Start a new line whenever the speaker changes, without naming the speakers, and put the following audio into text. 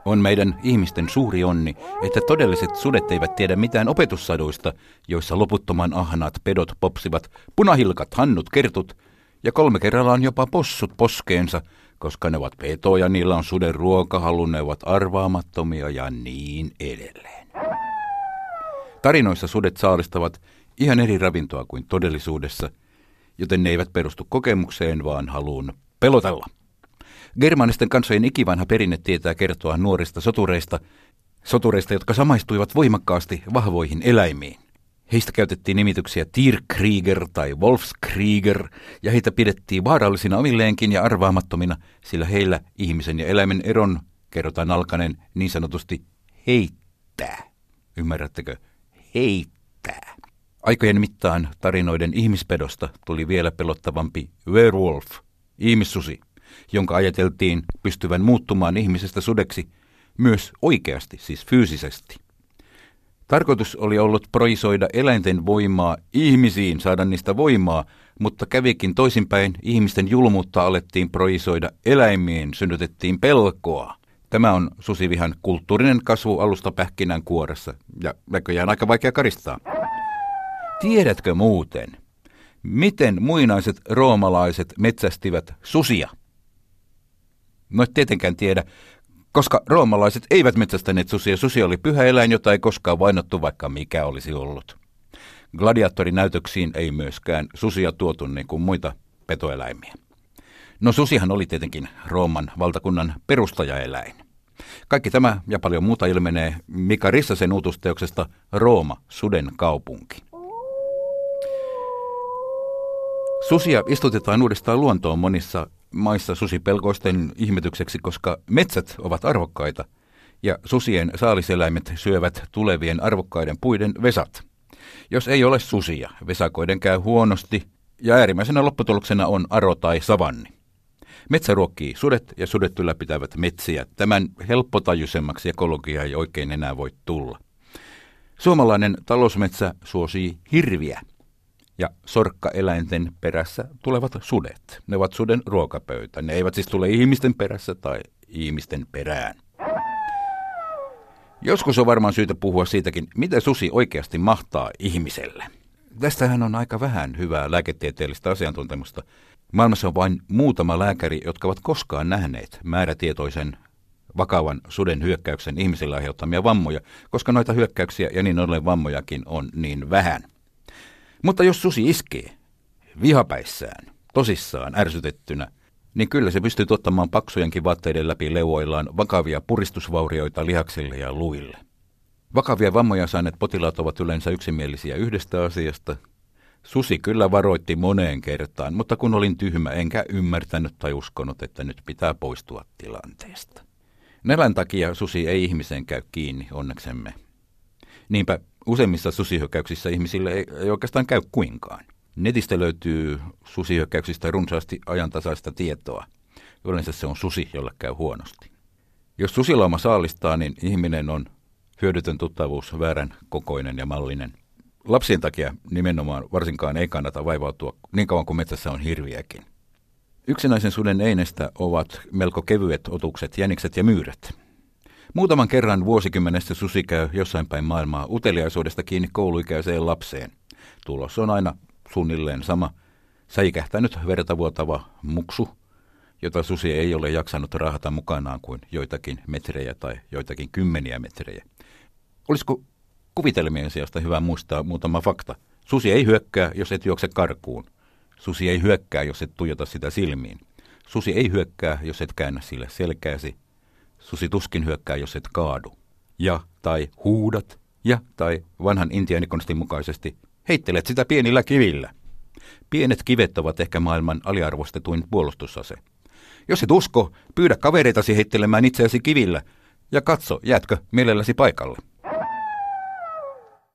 On meidän ihmisten suuri onni, että todelliset sudet eivät tiedä mitään opetussaduista, joissa loputtoman ahnaat pedot popsivat, punahilkat, hannut, kertut ja 3 kerrallaan jopa possut poskeensa, koska ne ovat petoja, niillä on suden ruokahalu, ne ovat arvaamattomia ja niin edelleen. Tarinoissa sudet saalistavat ihan eri ravintoa kuin todellisuudessa, joten ne eivät perustu kokemukseen, vaan haluun pelotella. Germanisten kansojen ikivanha perinne tietää kertoa nuorista sotureista, jotka samaistuivat voimakkaasti vahvoihin eläimiin. Heistä käytettiin nimityksiä Tierkrieger tai Wolfskrieger, ja heitä pidettiin vaarallisina omilleenkin ja arvaamattomina, sillä heillä ihmisen ja eläimen eron kerrotaan alkaneen niin sanotusti heittää. Ymmärrättekö? Heittää. Aikojen mittaan tarinoiden ihmispedosta tuli vielä pelottavampi werewolf, ihmissusi, jonka ajateltiin pystyvän muuttumaan ihmisestä sudeksi myös oikeasti, siis fyysisesti. Tarkoitus oli ollut projisoida eläinten voimaa ihmisiin, saada niistä voimaa, mutta kävikin toisinpäin, ihmisten julmuutta alettiin projisoida eläimiin, synnytettiin pelkoa. Tämä on susivihan kulttuurinen kasvu alusta pähkinän kuoressa, ja näköjään aika vaikea karistaa. Tiedätkö muuten, miten muinaiset roomalaiset metsästivät susia? No et tietenkään tiedä, koska roomalaiset eivät metsästäneet susia. Susi oli pyhä eläin, jota ei koskaan vainottu, vaikka mikä olisi ollut. Gladiaattorinäytöksiin ei myöskään susia tuotu niin kuin muita petoeläimiä. No susihan oli tietenkin Rooman valtakunnan perustajaeläin. Kaikki tämä ja paljon muuta ilmenee Mika Rissasen uutusteoksesta Rooma, suden kaupunki. Susia istutetaan uudestaan luontoon monissa maissa susipelkoisten ihmetykseksi, koska metsät ovat arvokkaita ja susien saaliseläimet syövät tulevien arvokkaiden puiden vesat. Jos ei ole susia, vesakoiden käy huonosti ja äärimmäisenä lopputuloksena on aro tai savanni. Metsä ruokkii sudet ja sudet ylläpitävät metsiä. Tämän helppotajuisemmaksi ekologia ei oikein enää voi tulla. Suomalainen talousmetsä suosii hirviä. Ja sorkkaeläinten perässä tulevat sudet. Ne ovat suden ruokapöytä. Ne eivät siis tule ihmisten perässä tai ihmisten perään. Joskus on varmaan syytä puhua siitäkin, mitä susi oikeasti mahtaa ihmiselle. Tästähän on aika vähän hyvää lääketieteellistä asiantuntemusta. Maailmassa on vain muutama lääkäri, jotka ovat koskaan nähneet määrätietoisen vakavan suden hyökkäyksen ihmisillä aiheuttamia vammoja, koska noita hyökkäyksiä ja niin ollen vammojakin on niin vähän. Mutta jos susi iskee vihapäissään, tosissaan, ärsytettynä, niin kyllä se pystyy tuottamaan paksujenkin vaatteiden läpi leuoillaan vakavia puristusvaurioita lihaksille ja luille. Vakavia vammoja saaneet potilaat ovat yleensä yksimielisiä yhdestä asiasta. Susi kyllä varoitti moneen kertaan, mutta kun olin tyhmä, enkä ymmärtänyt tai uskonut, että nyt pitää poistua tilanteesta. Nälän takia susi ei ihmiseen käy kiinni, onneksemme. Niinpä useimmissa susihyökkäyksissä ihmisille ei oikeastaan käy kuinkaan. Netistä löytyy susihyökkäyksistä runsaasti ajantasaista tietoa. Yleensä se on susi, jolle käy huonosti. Jos susilauma saalistaa, niin ihminen on hyödytön tuttavuus, väärän kokoinen ja mallinen. Lapsien takia nimenomaan varsinkaan ei kannata vaivautua niin kauan kuin metsässä on hirviäkin. Yksinäisen suden einestä ovat melko kevyet otukset, jänikset ja myyrät. Muutaman kerran vuosikymmenestä susi käy jossain päin maailmaa uteliaisuudesta kiinni kouluikäiseen lapseen. Tulos on aina suunnilleen sama säikähtänyt verta vuotava muksu, jota susi ei ole jaksanut raahata mukanaan kuin joitakin metrejä tai joitakin kymmeniä metrejä. Olisiko kuvitelmien sijasta hyvä muistaa muutama fakta? Susi ei hyökkää, jos et juokse karkuun. Susi ei hyökkää, jos et tuijota sitä silmiin. Susi ei hyökkää, jos et käännä sille selkääsi. Susi tuskin hyökkää, jos et kaadu. Ja tai huudat. Ja tai vanhan intiaanikonstin mukaisesti heittelet sitä pienillä kivillä. Pienet kivet ovat ehkä maailman aliarvostetuin puolustusase. Jos et usko, pyydä kavereitasi heittelemään itseäsi kivillä ja katso, jäätkö mielelläsi paikalle.